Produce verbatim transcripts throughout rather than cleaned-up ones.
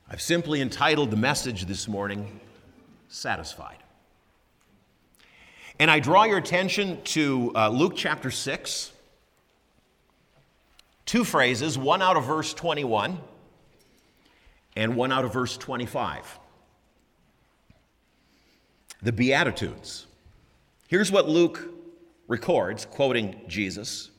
I've simply entitled the message this morning, Satisfied. And I draw your attention to uh, Luke chapter six. Two phrases, one out of verse twenty-one and one out of verse twenty-five. The Beatitudes. Here's what Luke records, quoting Jesus.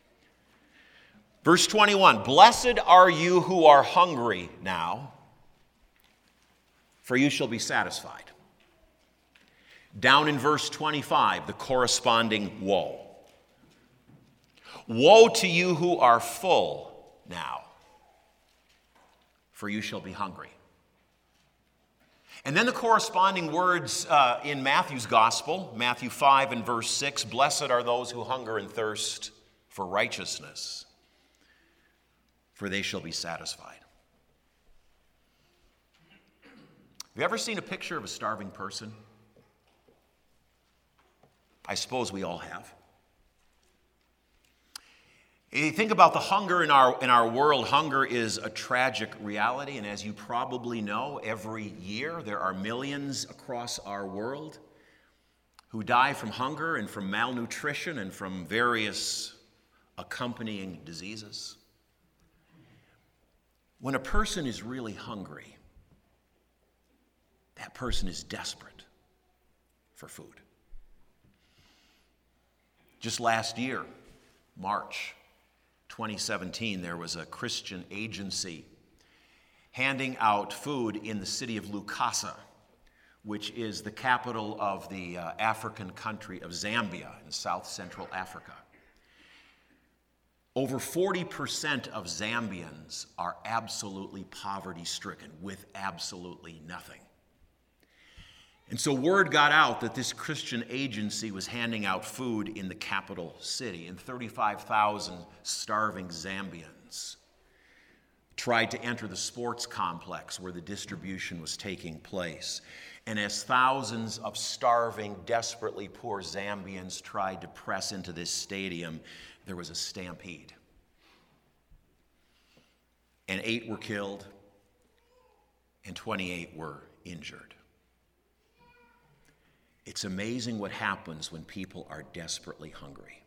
Verse twenty-one, "Blessed are you who are hungry now, for you shall be satisfied." Down in verse twenty-five, the corresponding woe. "Woe to you who are full now, for you shall be hungry." And then the corresponding words uh, in Matthew's gospel, Matthew five and verse six, "Blessed are those who hunger and thirst for righteousness, for they shall be satisfied." Have you ever seen a picture of a starving person? I suppose we all have. You think about the hunger in our, in our world. Hunger is a tragic reality, and as you probably know, every year there are millions across our world who die from hunger and from malnutrition and from various accompanying diseases. When a person is really hungry, that person is desperate for food. Just last year, March twenty seventeen, there was a Christian agency handing out food in the city of Lukasa, which is the capital of the uh, African country of Zambia in South Central Africa. Over forty percent of Zambians are absolutely poverty-stricken with absolutely nothing. And so word got out that this Christian agency was handing out food in the capital city, and thirty-five thousand starving Zambians tried to enter the sports complex where the distribution was taking place. And as thousands of starving, desperately poor Zambians tried to press into this stadium, there was a stampede. And eight were killed, and twenty-eight were injured. It's amazing what happens when people are desperately hungry.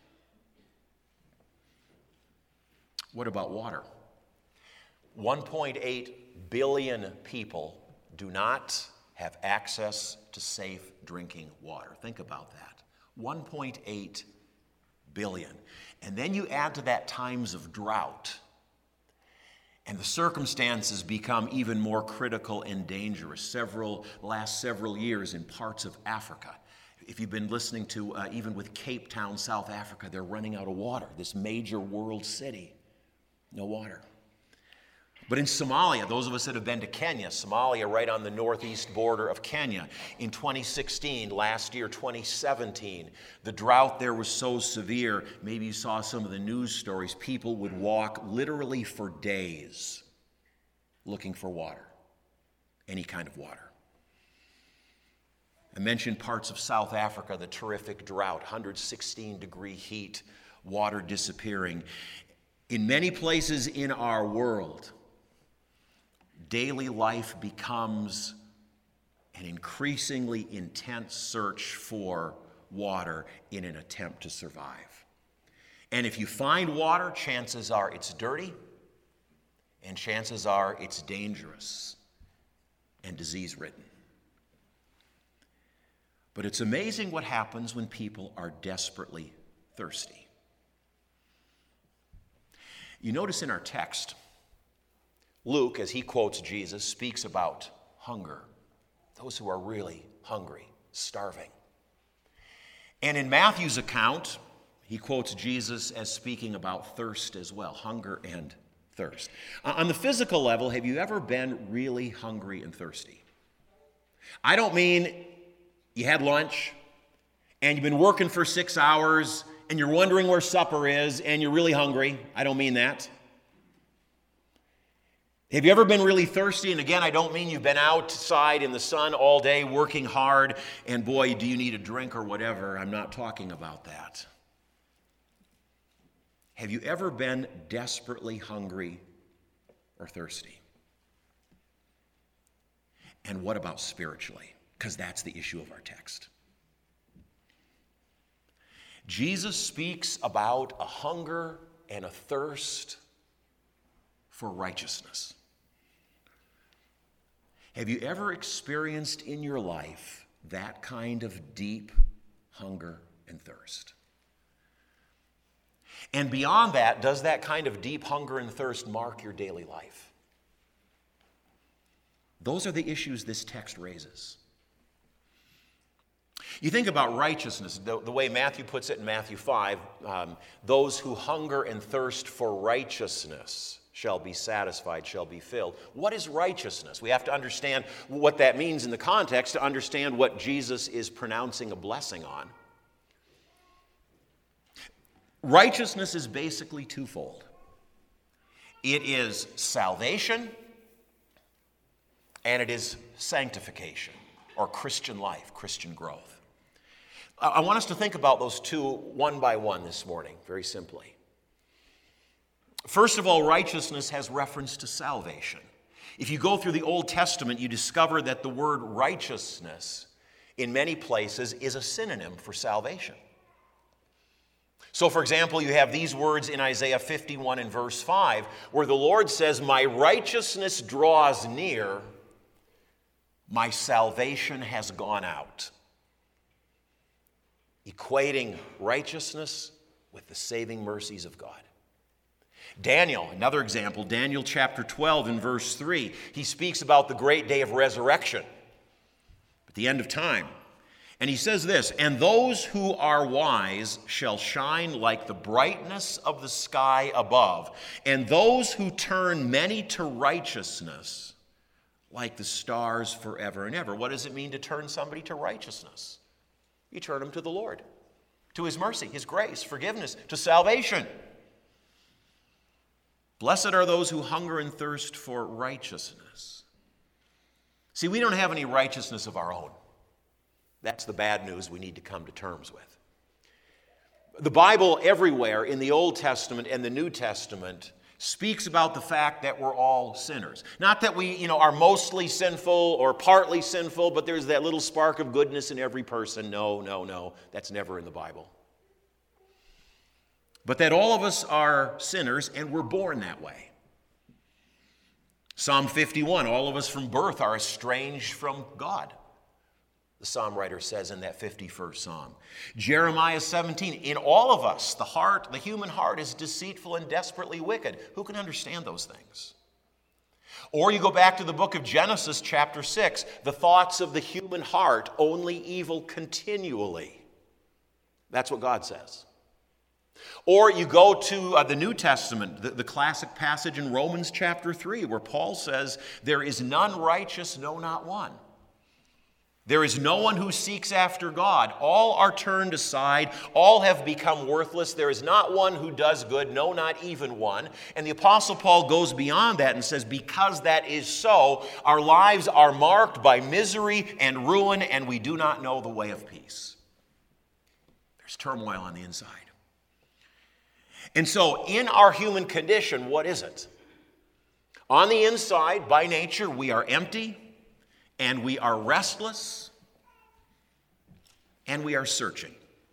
What about water? one point eight billion people do not have access to safe drinking water. Think about that. one point eight billion. And then you add to that times of drought, and the circumstances become even more critical and dangerous. Several, last several years in parts of Africa, if you've been listening to, uh, even with Cape Town, South Africa, they're running out of water. This major world city, no water. But in Somalia, those of us that have been to Kenya, Somalia right on the northeast border of Kenya, in twenty sixteen, last year, twenty seventeen, the drought there was so severe, maybe you saw some of the news stories, people would walk literally for days looking for water, any kind of water. I mentioned parts of South Africa, the terrific drought, one hundred sixteen degree heat, water disappearing. In many places in our world, daily life becomes an increasingly intense search for water in an attempt to survive. And if you find water, chances are it's dirty, and chances are it's dangerous and disease-ridden. But it's amazing what happens when people are desperately thirsty. You notice in our text, Luke, as he quotes Jesus, speaks about hunger, those who are really hungry, starving. And in Matthew's account, he quotes Jesus as speaking about thirst as well, hunger and thirst. On the physical level, have you ever been really hungry and thirsty? I don't mean you had lunch and you've been working for six hours and you're wondering where supper is and you're really hungry. I don't mean that. Have you ever been really thirsty? And again, I don't mean you've been outside in the sun all day working hard and boy, do you need a drink or whatever. I'm not talking about that. Have you ever been desperately hungry or thirsty? And what about spiritually? Because that's the issue of our text. Jesus speaks about a hunger and a thirst for righteousness. Have you ever experienced in your life that kind of deep hunger and thirst? And beyond that, does that kind of deep hunger and thirst mark your daily life? Those are the issues this text raises. You think about righteousness, the, the way Matthew puts it in Matthew five, um, those who hunger and thirst for righteousness shall be satisfied, shall be filled. What is righteousness? We have to understand what that means in the context to understand what Jesus is pronouncing a blessing on. Righteousness is basically twofold. It is salvation and it is sanctification, or Christian life, Christian growth. I want us to think about those two one by one this morning, very simply. First of all, righteousness has reference to salvation. If you go through the Old Testament, you discover that the word righteousness in many places is a synonym for salvation. So, for example, you have these words in Isaiah fifty-one and verse five, where the Lord says, "My righteousness draws near, my salvation has gone out," equating righteousness with the saving mercies of God. Daniel, another example, Daniel chapter twelve and verse three, he speaks about the great day of resurrection at the end of time. And he says this, "And those who are wise shall shine like the brightness of the sky above, and those who turn many to righteousness like the stars forever and ever." What does it mean to turn somebody to righteousness? You turn them to the Lord, to his mercy, his grace, forgiveness, to salvation. Blessed are those who hunger and thirst for righteousness. See, we don't have any righteousness of our own. That's the bad news we need to come to terms with. The Bible everywhere in the Old Testament and the New Testament speaks about the fact that we're all sinners. Not that we, you know, are mostly sinful or partly sinful, but there's that little spark of goodness in every person. No, no, no. That's never in the Bible. But that all of us are sinners and we're born that way. Psalm fifty-one, all of us from birth are estranged from God, the psalm writer says in that fifty-first psalm. Jeremiah seventeen, in all of us, the heart, the human heart is deceitful and desperately wicked. Who can understand those things? Or you go back to the book of Genesis chapter six, the thoughts of the human heart, only evil continually. That's what God says. Or you go to uh, the New Testament, the, the classic passage in Romans chapter three, where Paul says, "There is none righteous, no, not one. There is no one who seeks after God. All are turned aside. All have become worthless. There is not one who does good, no, not even one." And the Apostle Paul goes beyond that and says, because that is so, our lives are marked by misery and ruin, and we do not know the way of peace. There's turmoil on the inside. And so, in our human condition, what is it? On the inside, by nature, we are empty, and we are restless, and we are searching.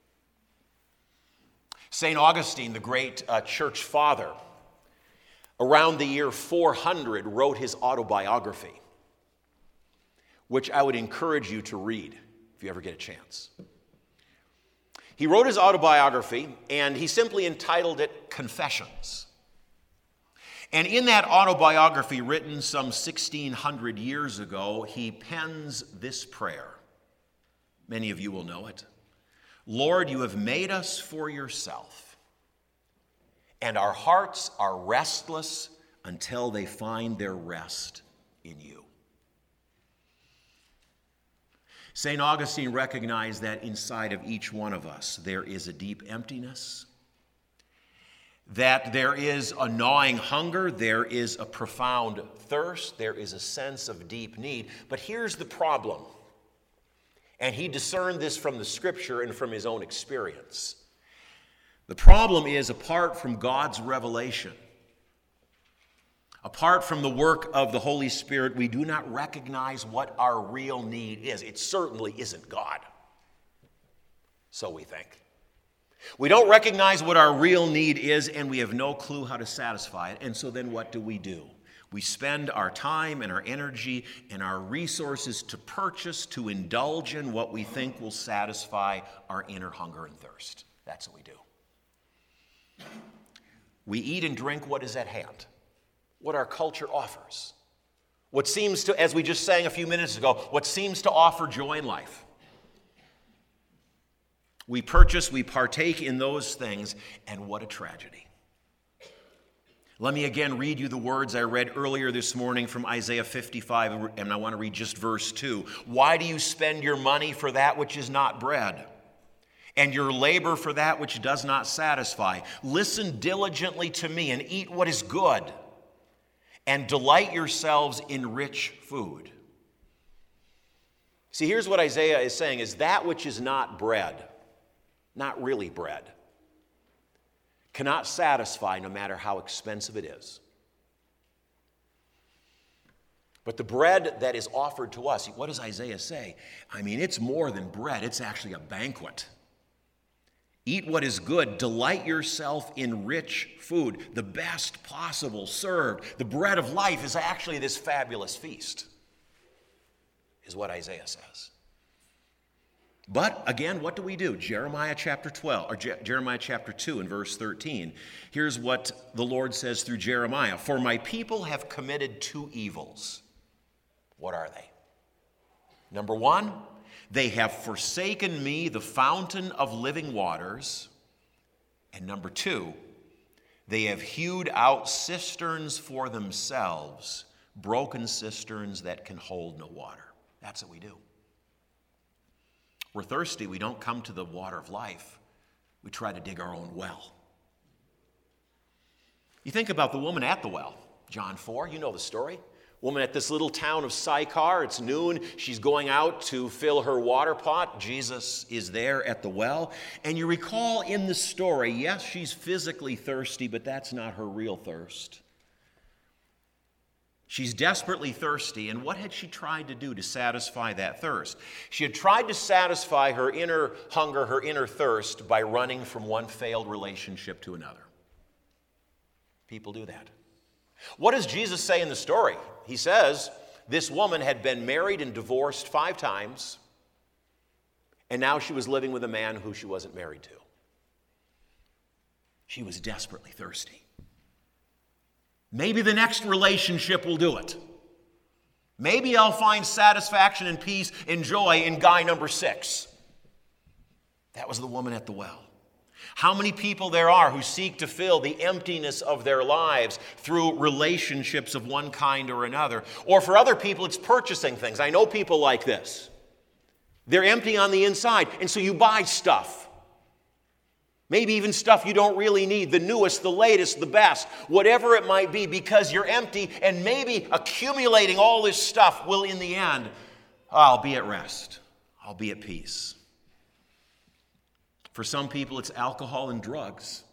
Saint Augustine, the great uh, church father, around the year four hundred wrote his autobiography, which I would encourage you to read if you ever get a chance. He wrote his autobiography, and he simply entitled it Confessions. And in that autobiography, written some sixteen hundred years ago, he pens this prayer. Many of you will know it. "Lord, you have made us for yourself, and our hearts are restless until they find their rest in you." Saint Augustine recognized that inside of each one of us there is a deep emptiness, that there is a gnawing hunger, there is a profound thirst, there is a sense of deep need. But here's the problem, and he discerned this from the Scripture and from his own experience. The problem is, apart from God's revelation, Apart from the work of the Holy Spirit, we do not recognize what our real need is. It certainly isn't God. So we think. We don't recognize what our real need is, and we have no clue how to satisfy it. And so then what do we do? We spend our time and our energy and our resources to purchase, to indulge in what we think will satisfy our inner hunger and thirst. That's what we do. We eat and drink what is at hand, what our culture offers. What seems to, as we just sang a few minutes ago, what seems to offer joy in life. We purchase, we partake in those things, and what a tragedy. Let me again read you the words I read earlier this morning from Isaiah fifty-five, and I want to read just verse two. Why do you spend your money for that which is not bread, and your labor for that which does not satisfy? Listen diligently to me and eat what is good, and delight yourselves in rich food. See, here's what Isaiah is saying, is that which is not bread, not really bread, cannot satisfy no matter how expensive it is. But the bread that is offered to us, what does Isaiah say? I mean, it's more than bread. It's actually a banquet. Eat what is good. Delight yourself in rich food, the best possible served. The bread of life is actually this fabulous feast, is what Isaiah says. But again, what do we do? Jeremiah chapter twelve, or Je- Jeremiah chapter two and verse thirteen. Here's what the Lord says through Jeremiah. For my people have committed two evils. What are they? Number one, they have forsaken me, the fountain of living waters. And number two, they have hewed out cisterns for themselves, broken cisterns that can hold no water. That's what we do. We're thirsty. We don't come to the water of life. We try to dig our own well. You think about the woman at the well, John four, you know the story. Woman at this little town of Sychar, it's noon, she's going out to fill her water pot. Jesus is there at the well. And you recall in the story, yes, she's physically thirsty, but that's not her real thirst. She's desperately thirsty, and what had she tried to do to satisfy that thirst? She had tried to satisfy her inner hunger, her inner thirst, by running from one failed relationship to another. People do that. What does Jesus say in the story? He says this woman had been married and divorced five times, and now she was living with a man who she wasn't married to. She was desperately thirsty. Maybe the next relationship will do it. Maybe I'll find satisfaction and peace and joy in guy number six. That was the woman at the well. How many people there are who seek to fill the emptiness of their lives through relationships of one kind or another. Or for other people, it's purchasing things. I know people like this. They're empty on the inside, and so you buy stuff. Maybe even stuff you don't really need, the newest, the latest, the best, whatever it might be, because you're empty, and maybe accumulating all this stuff will, in the end, I'll be at rest. I'll be at peace. For some people, it's alcohol and drugs.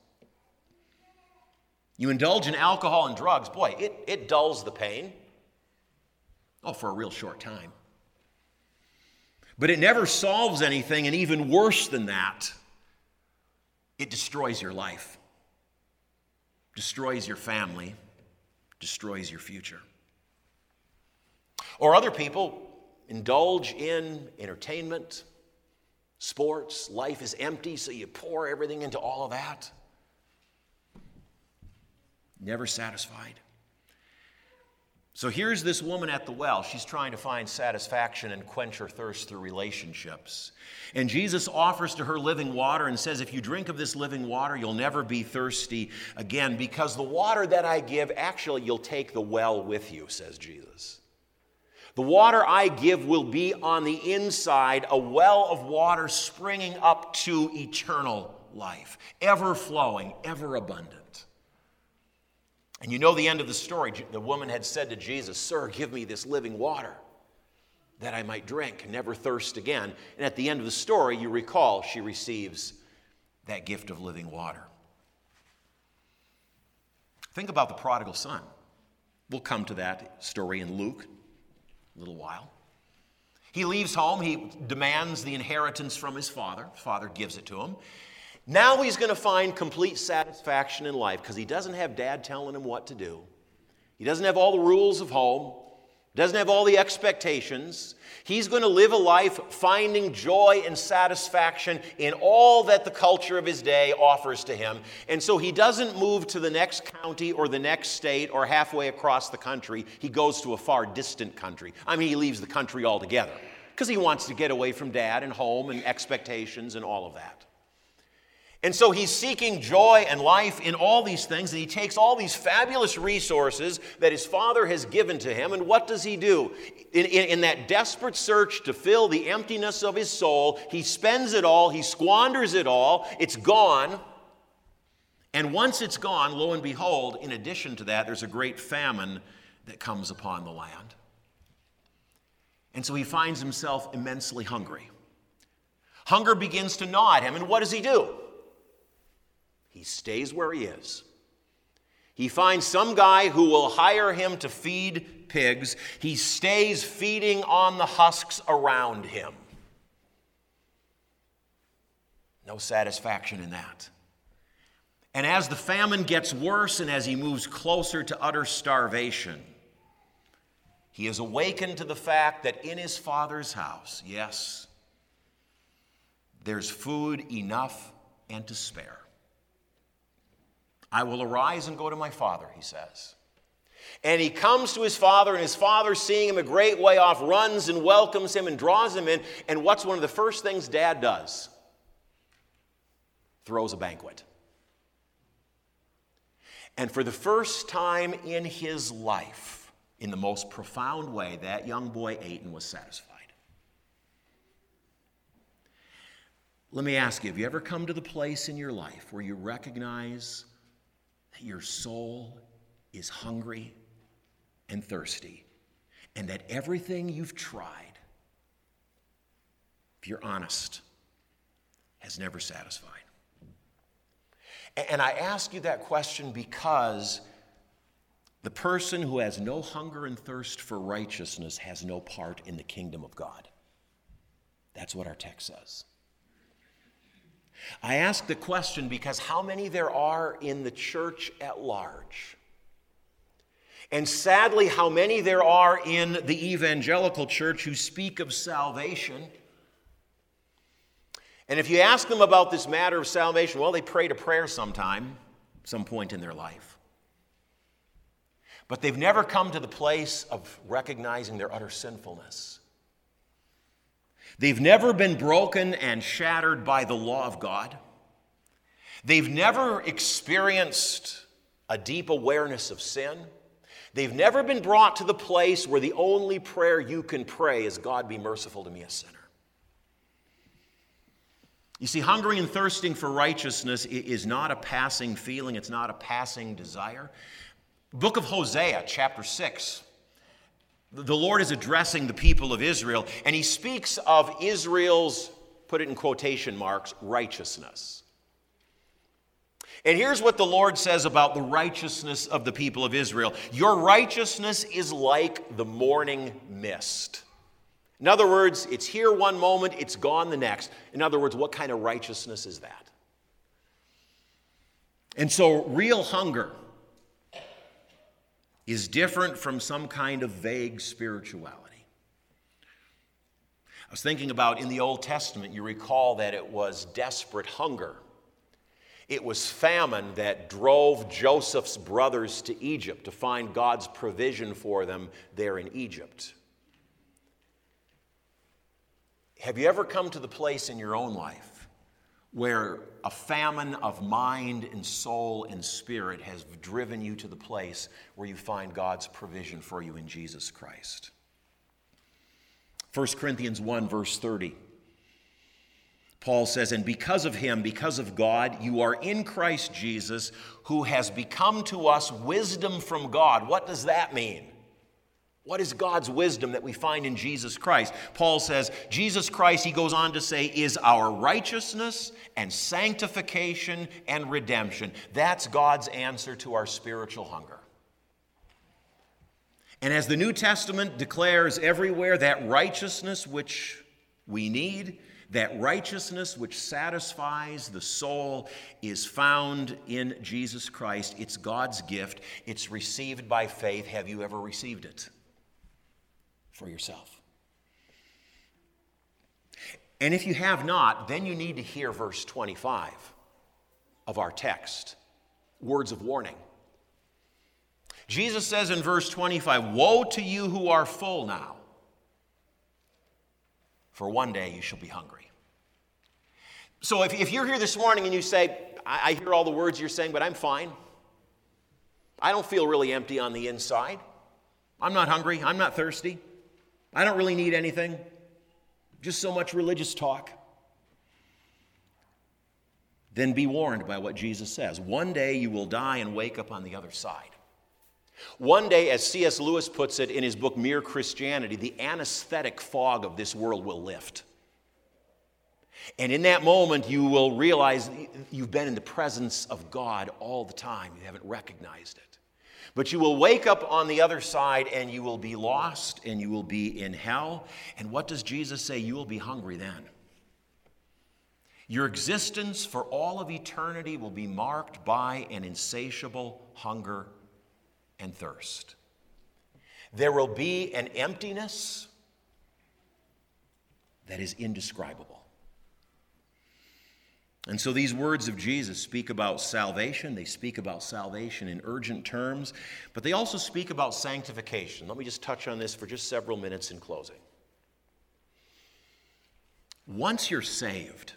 You indulge in alcohol and drugs, boy, it, it dulls the pain. Oh, for a real short time. But it never solves anything, and even worse than that, it destroys your life, destroys your family, destroys your future. Or other people indulge in entertainment, sports. Life is empty, so you pour everything into all of that. Never satisfied. So here's this woman at the well. She's trying to find satisfaction and quench her thirst through relationships. And Jesus offers to her living water and says, if you drink of this living water, you'll never be thirsty again, because the water that I give, actually, you'll take the well with you, says Jesus. The water I give will be on the inside, a well of water springing up to eternal life, ever flowing, ever abundant. And you know the end of the story. The woman had said to Jesus, Sir, give me this living water that I might drink and never thirst again. And at the end of the story, you recall, she receives that gift of living water. Think about the prodigal son. We'll come to that story in Luke in a little while. He leaves home. He demands the inheritance from his father. His father gives it to him. Now he's going to find complete satisfaction in life because he doesn't have dad telling him what to do. He doesn't have all the rules of home. Doesn't have all the expectations. He's going to live a life finding joy and satisfaction in all that the culture of his day offers to him. And so he doesn't move to the next county or the next state or halfway across the country. He goes to a far distant country. I mean, he leaves the country altogether because he wants to get away from dad and home and expectations and all of that. And so he's seeking joy and life in all these things, and he takes all these fabulous resources that his father has given to him, and what does he do? In, in, in that desperate search to fill the emptiness of his soul, he spends it all, he squanders it all, it's gone, and once it's gone, lo and behold, in addition to that, there's a great famine that comes upon the land. And so he finds himself immensely hungry. Hunger begins to gnaw at him, and what does he do? He stays where he is. He finds some guy who will hire him to feed pigs. He stays feeding on the husks around him. No satisfaction in that. And as the famine gets worse and as he moves closer to utter starvation, he is awakened to the fact that in his father's house, yes, there's food enough and to spare. I will arise and go to my father, he says. And he comes to his father, and his father, seeing him a great way off, runs and welcomes him and draws him in. And what's one of the first things dad does? Throws a banquet. And for the first time in his life, in the most profound way, that young boy ate and was satisfied. Let me ask you, have you ever come to the place in your life where you recognize that your soul is hungry and thirsty, and that everything you've tried, if you're honest, has never satisfied? And I ask you that question because the person who has no hunger and thirst for righteousness has no part in the kingdom of God. That's what our text says. I ask the question because how many there are in the church at large, and sadly how many there are in the evangelical church who speak of salvation. And if you ask them about this matter of salvation, well, they prayed a prayer sometime, some point in their life. But they've never come to the place of recognizing their utter sinfulness. They've never been broken and shattered by the law of God. They've never experienced a deep awareness of sin. They've never been brought to the place where the only prayer you can pray is, God, be merciful to me, a sinner. You see, hungering and thirsting for righteousness is not a passing feeling. It's not a passing desire. Book of Hosea, chapter six. The Lord is addressing the people of Israel, and he speaks of Israel's, put it in quotation marks, righteousness. And here's what the Lord says about the righteousness of the people of Israel. Your righteousness is like the morning mist. In other words, it's here one moment, it's gone the next. In other words, what kind of righteousness is that? And so real hunger is different from some kind of vague spirituality. I was thinking about in the Old Testament, you recall that it was desperate hunger. It was famine that drove Joseph's brothers to Egypt to find God's provision for them there in Egypt. Have you ever come to the place in your own life where a famine of mind and soul and spirit has driven you to the place where you find God's provision for you in Jesus Christ? First Corinthians one, verse thirty. Paul says, and because of him, because of God, you are in Christ Jesus, who has become to us wisdom from God. What does that mean? What is God's wisdom that we find in Jesus Christ? Paul says, Jesus Christ, he goes on to say, is our righteousness and sanctification and redemption. That's God's answer to our spiritual hunger. And as the New Testament declares everywhere, that righteousness which we need, that righteousness which satisfies the soul, is found in Jesus Christ. It's God's gift. It's received by faith. Have you ever received it for yourself? And if you have not, then you need to hear verse twenty-five of our text. Words of warning. Jesus says in verse twenty-five, "Woe to you who are full now, for one day you shall be hungry." So if, if you're here this morning and you say, I, I hear all the words you're saying, but I'm fine. I don't feel really empty on the inside. I'm not hungry. I'm not thirsty. I don't really need anything. Just so much religious talk. Then be warned by what Jesus says. One day you will die and wake up on the other side. One day, as C S Lewis puts it in his book Mere Christianity, the anesthetic fog of this world will lift. And in that moment, you will realize you've been in the presence of God all the time. You haven't recognized it. But you will wake up on the other side and you will be lost and you will be in hell. And what does Jesus say? You will be hungry then. Your existence for all of eternity will be marked by an insatiable hunger and thirst. There will be an emptiness that is indescribable. And so these words of Jesus speak about salvation. They speak about salvation in urgent terms, but they also speak about sanctification. Let me just touch on this for just several minutes in closing. Once you're saved,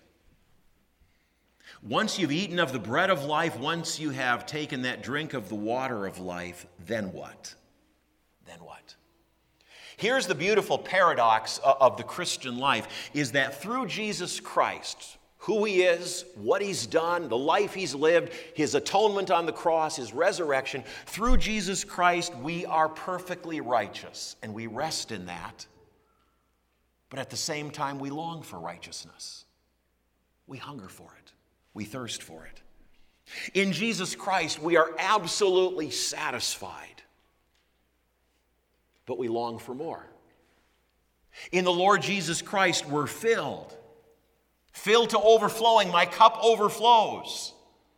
once you've eaten of the bread of life, once you have taken that drink of the water of life, then what? Then what? Here's the beautiful paradox of the Christian life, is that through Jesus Christ, who he is, what he's done, the life he's lived, his atonement on the cross, his resurrection, through Jesus Christ, we are perfectly righteous, and we rest in that. But at the same time, we long for righteousness. We hunger for it. We thirst for it. In Jesus Christ, we are absolutely satisfied, but we long for more. In the Lord Jesus Christ, we're filled. Filled to overflowing, my cup overflows.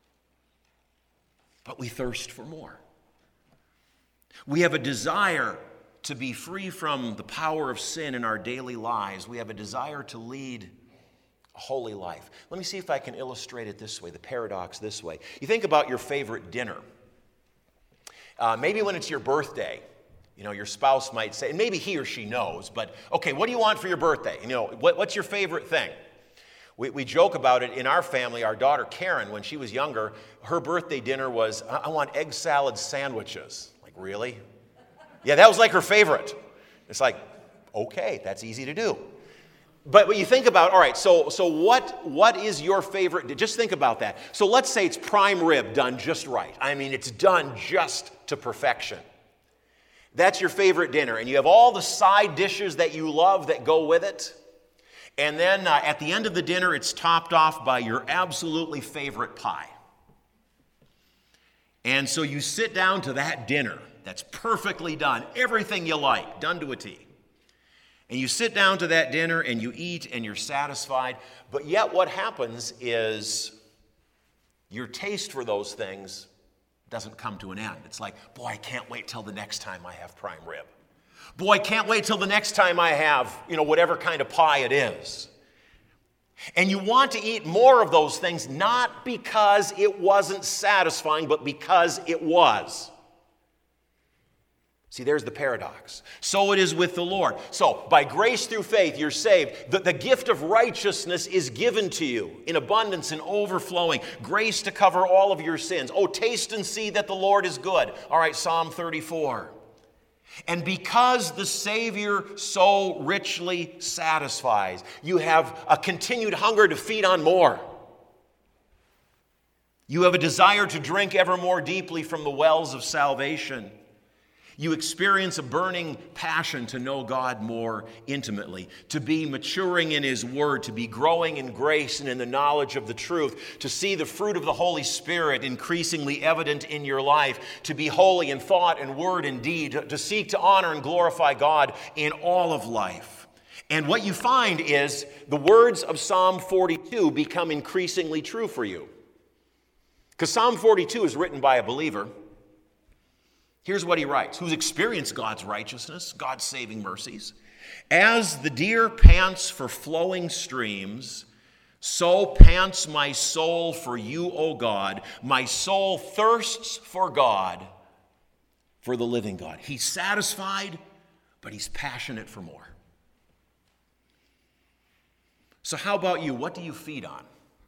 But we thirst for more. We have a desire to be free from the power of sin in our daily lives. We have a desire to lead a holy life. Let me see if I can illustrate it this way, the paradox this way. You think about your favorite dinner. Uh, maybe when it's your birthday, you know, your spouse might say, and maybe he or she knows, but okay, what do you want for your birthday? You know, what, what's your favorite thing? We, we joke about it in our family. Our daughter Karen, when she was younger, her birthday dinner was, I, I want egg salad sandwiches. Like, really? Yeah, that was like her favorite. It's like, okay, that's easy to do. But when you think about, all right, so so what what is your favorite? Just think about that. So let's say it's prime rib done just right. I mean, it's done just to perfection. That's your favorite dinner, and you have all the side dishes that you love that go with it. And then uh, at the end of the dinner, it's topped off by your absolutely favorite pie. And so you sit down to that dinner that's perfectly done, everything you like, done to a T. And you sit down to that dinner and you eat and you're satisfied. But yet what happens is your taste for those things doesn't come to an end. It's like, boy, I can't wait till the next time I have prime rib. Boy, I can't wait till the next time I have, you know, whatever kind of pie it is. And you want to eat more of those things, not because it wasn't satisfying, but because it was. See, there's the paradox. So it is with the Lord. So, by grace through faith, you're saved. The, the gift of righteousness is given to you in abundance and overflowing. Grace to cover all of your sins. Oh, taste and see that the Lord is good. All right, Psalm thirty-four. And because the Savior so richly satisfies, you have a continued hunger to feed on more. You have a desire to drink ever more deeply from the wells of salvation. You experience a burning passion to know God more intimately, to be maturing in His Word, to be growing in grace and in the knowledge of the truth, to see the fruit of the Holy Spirit increasingly evident in your life, to be holy in thought and word and deed, to seek to honor and glorify God in all of life. And what you find is the words of Psalm forty-two become increasingly true for you. Because Psalm forty-two is written by a believer. Here's what he writes, who's experienced God's righteousness, God's saving mercies. As the deer pants for flowing streams, so pants my soul for you, O God. My soul thirsts for God, for the living God. He's satisfied, but he's passionate for more. So how about you? What do you feed on?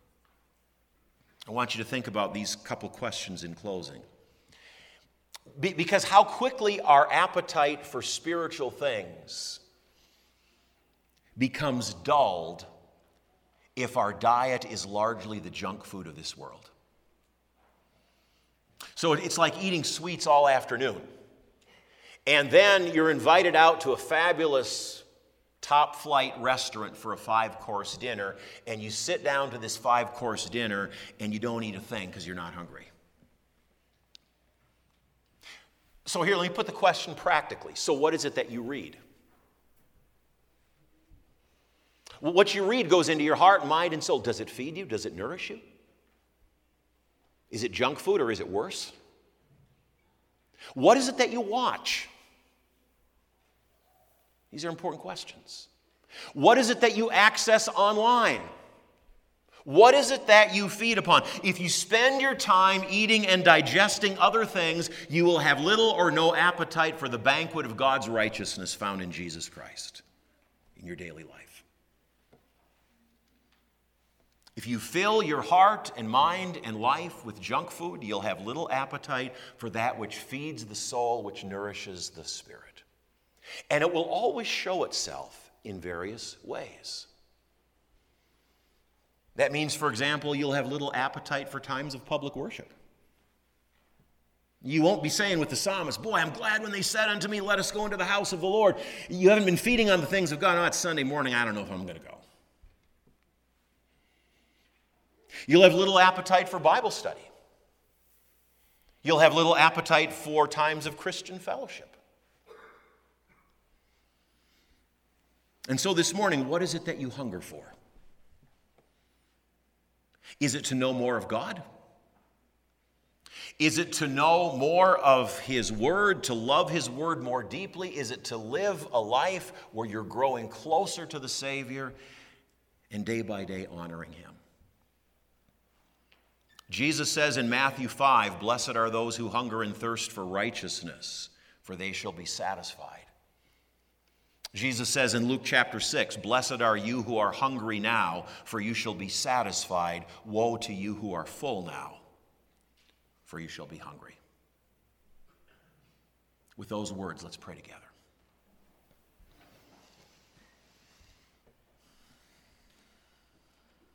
I want you to think about these couple questions in closing. Be- because how quickly our appetite for spiritual things becomes dulled if our diet is largely the junk food of this world. So it's like eating sweets all afternoon. And then you're invited out to a fabulous top-flight restaurant for a five-course dinner, and you sit down to this five-course dinner, and you don't eat a thing because you're not hungry. So here, let me put the question practically. So what is it that you read? Well, what you read goes into your heart, mind, and soul. Does it feed you? Does it nourish you? Is it junk food or is it worse? What is it that you watch? These are important questions. What is it that you access online? What is it that you feed upon? If you spend your time eating and digesting other things, you will have little or no appetite for the banquet of God's righteousness found in Jesus Christ in your daily life. If you fill your heart and mind and life with junk food, you'll have little appetite for that which feeds the soul, which nourishes the spirit. And it will always show itself in various ways. That means, for example, you'll have little appetite for times of public worship. You won't be saying with the psalmist, boy, I'm glad when they said unto me, let us go into the house of the Lord. You haven't been feeding on the things of God. Oh, it's Sunday morning, I don't know if I'm going to go. You'll have little appetite for Bible study. You'll have little appetite for times of Christian fellowship. And so this morning, what is it that you hunger for? Is it to know more of God? Is it to know more of His Word, to love His Word more deeply? Is it to live a life where you're growing closer to the Savior and day by day honoring Him? Jesus says in Matthew five, blessed are those who hunger and thirst for righteousness, for they shall be satisfied. Jesus says in Luke chapter six, blessed are you who are hungry now, for you shall be satisfied. Woe to you who are full now, for you shall be hungry. With those words, let's pray together.